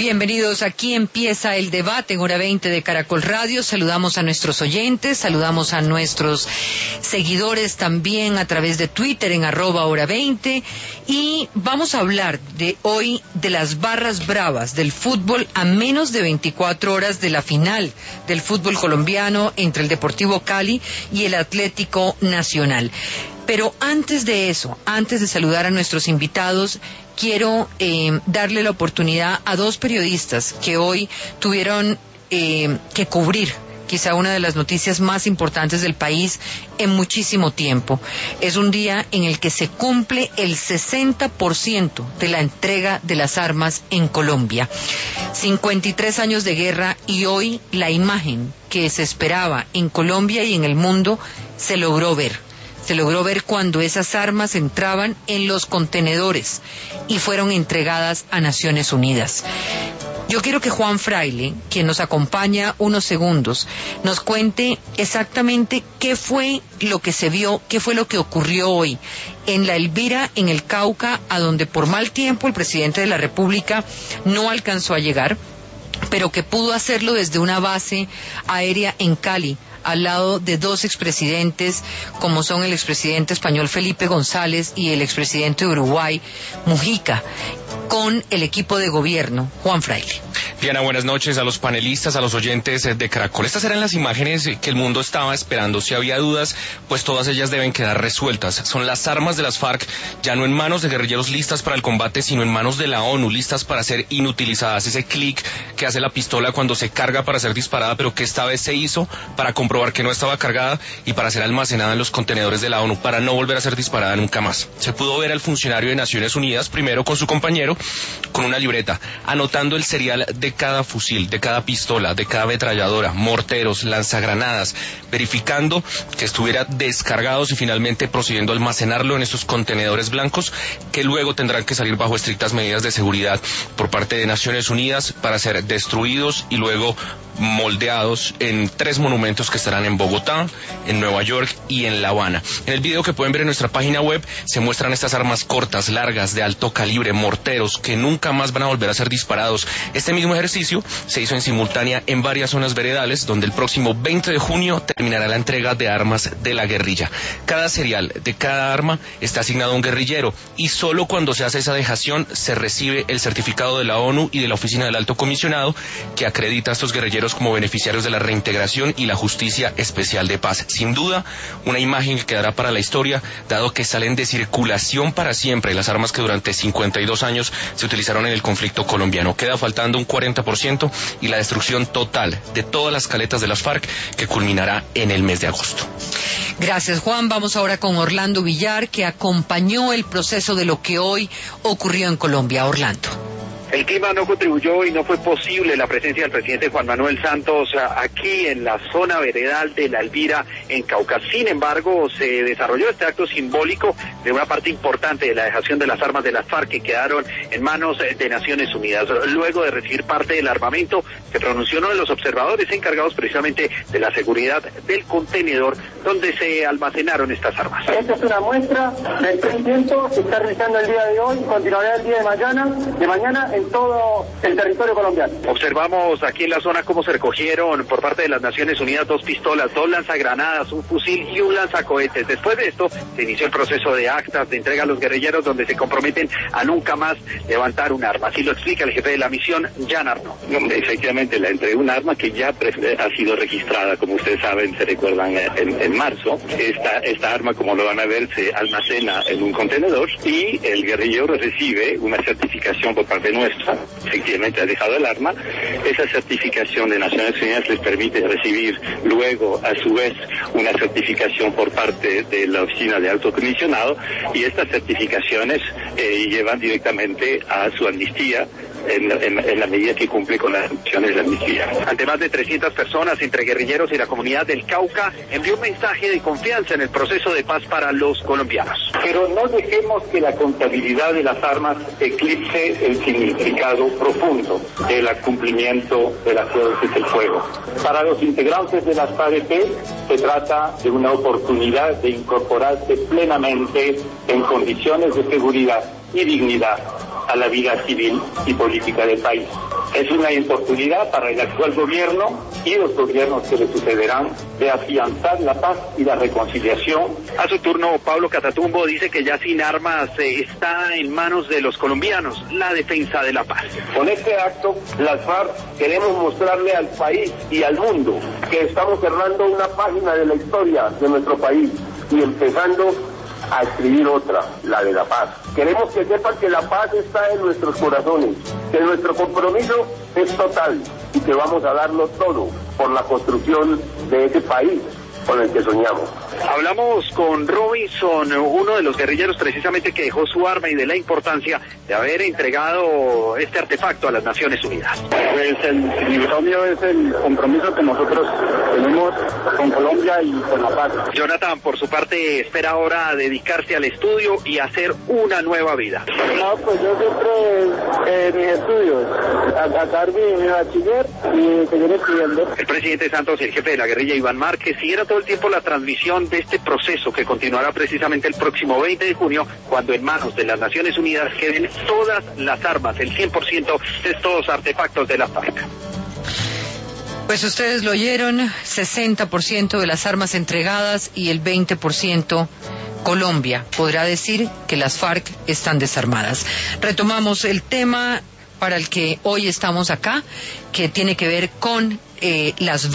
Bienvenidos, aquí empieza el debate en Hora 20 de Caracol Radio. Saludamos a nuestros oyentes, saludamos a nuestros seguidores también a través de Twitter en @Hora20 y vamos a hablar de hoy de las barras bravas del fútbol a menos de 24 horas de la final del fútbol colombiano entre el Deportivo Cali y el Atlético Nacional. Pero antes de eso, antes de saludar a nuestros invitados, quiero darle la oportunidad a dos periodistas que hoy tuvieron que cubrir quizá una de las noticias más importantes del país en muchísimo tiempo. Es un día en el que se cumple el 60% de la entrega de las armas en Colombia. 53 años de guerra y hoy la imagen que se esperaba en Colombia y en el mundo se logró ver. Se logró ver cuando esas armas entraban en los contenedores y fueron entregadas a Naciones Unidas. Yo quiero que Juan Fraile, quien nos acompaña unos segundos, nos cuente exactamente qué fue lo que se vio, qué fue lo que ocurrió hoy en La Elvira, en el Cauca, a donde por mal tiempo el presidente de la República no alcanzó a llegar, pero que pudo hacerlo desde una base aérea en Cali, al lado de dos expresidentes, como son el expresidente español Felipe González y el expresidente de Uruguay, Mujica, con el equipo de gobierno. Juan Fraile. Diana, buenas noches a los panelistas, a los oyentes de Caracol. Estas eran las imágenes que el mundo estaba esperando. Si había dudas, pues todas ellas deben quedar resueltas. Son las armas de las FARC, ya no en manos de guerrilleros listas para el combate, sino en manos de la ONU, listas para ser inutilizadas. Ese clic que hace la pistola cuando se carga para ser disparada, pero que esta vez se hizo para comprobar que no estaba cargada y para ser almacenada en los contenedores de la ONU, para no volver a ser disparada nunca más. Se pudo ver al funcionario de Naciones Unidas, primero con su compañero, con una libreta, anotando el serial de cada fusil, de cada pistola, de cada ametralladora, morteros, lanzagranadas, verificando que estuviera descargados y finalmente procediendo a almacenarlo en estos contenedores blancos que luego tendrán que salir bajo estrictas medidas de seguridad por parte de Naciones Unidas para ser destruidos y luego moldeados en 3 monumentos que estarán en Bogotá, en Nueva York y en La Habana. En el video que pueden ver en nuestra página web se muestran estas armas cortas, largas, de alto calibre, morteros que nunca más van a volver a ser disparados. Este mismo ejercicio se hizo en simultánea en varias zonas veredales, donde el próximo 20 de junio terminará la entrega de armas de la guerrilla. Cada serial de cada arma está asignado a un guerrillero y solo cuando se hace esa dejación se recibe el certificado de la ONU y de la Oficina del Alto Comisionado que acredita a estos guerrilleros como beneficiarios de la reintegración y la justicia especial de paz. Sin duda, una imagen que quedará para la historia, dado que salen de circulación para siempre las armas que durante 52 años se utilizaron en el conflicto colombiano. Queda faltando un 40% y la destrucción total de todas las caletas de las FARC, que culminará en el mes de agosto. Gracias, Juan. Vamos ahora con Orlando Villar, que acompañó el proceso de lo que hoy ocurrió en Colombia. Orlando. El clima no contribuyó y no fue posible la presencia del presidente Juan Manuel Santos aquí en la zona veredal de La Elvira, en Cauca. Sin embargo, se desarrolló este acto simbólico de una parte importante de la dejación de las armas de las FARC que quedaron en manos de Naciones Unidas. Luego de recibir parte del armamento, se pronunció uno de los observadores encargados precisamente de la seguridad del contenedor donde se almacenaron estas armas. Esta es una muestra del experimento que está realizando el día de hoy y continuará el día de mañana en todo el territorio colombiano. Observamos aquí en la zona cómo se recogieron por parte de las Naciones Unidas 2 pistolas, 2 lanzagranadas, un fusil y un lanzacohetes. Después de esto se inició el proceso de actas de entrega a los guerrilleros, donde se comprometen a nunca más levantar un arma. Así lo explica el jefe de la misión, Jan Arno. Efectivamente, la entrega de un arma que ya ha sido registrada, como ustedes saben, se recuerdan, en marzo. Esta arma, como lo van a ver, se almacena en un contenedor y el guerrillero recibe una certificación por parte nuestra. Efectivamente ha dejado el arma. Esa certificación de Naciones Unidas les permite recibir luego, a su vez, una certificación por parte de la Oficina de Alto Comisionado, y estas certificaciones llevan directamente a su amnistía en la medida que cumple con las condiciones de amnistía. Ante más de 300 personas, entre guerrilleros y la comunidad del Cauca, envió un mensaje de confianza en el proceso de paz para los colombianos. Pero no dejemos que la contabilidad de las armas eclipse el significado profundo del cumplimiento del acuerdo de el fuego. Para los integrantes de las FARC se trata de una oportunidad de incorporarse plenamente en condiciones de seguridad y dignidad a la vida civil y política del país. Es una oportunidad para el actual gobierno y los gobiernos que le sucederán de afianzar la paz y la reconciliación. A su turno, Pablo Catatumbo dice que ya sin armas está en manos de los colombianos la defensa de la paz. Con este acto, las FARC queremos mostrarle al país y al mundo que estamos cerrando una página de la historia de nuestro país y empezando a escribir otra, la de la paz. Queremos que sepan que la paz está en nuestros corazones, que nuestro compromiso es total y que vamos a darlo todo por la construcción de ese país con el que soñamos. Hablamos con Robinson, uno de los guerrilleros precisamente que dejó su arma y de la importancia de haber entregado este artefacto a las Naciones Unidas. Pues el significado es el compromiso que nosotros tenemos con Colombia y con la paz. Jonathan, por su parte, espera ahora dedicarse al estudio y hacer una nueva vida. No, pues yo siempre mis estudios, acabar mi bachiller y seguir estudiando. El presidente Santos y el jefe de la guerrilla, Iván Márquez, siguieron todo el tiempo la transmisión de este proceso que continuará precisamente el próximo 20 de junio, cuando en manos de las Naciones Unidas queden todas las armas, el 100% de estos artefactos de la FARC. Pues ustedes lo oyeron, 60% de las armas entregadas y el 20% Colombia podrá decir que las FARC están desarmadas. Retomamos el tema para el que hoy estamos acá, que tiene que ver con las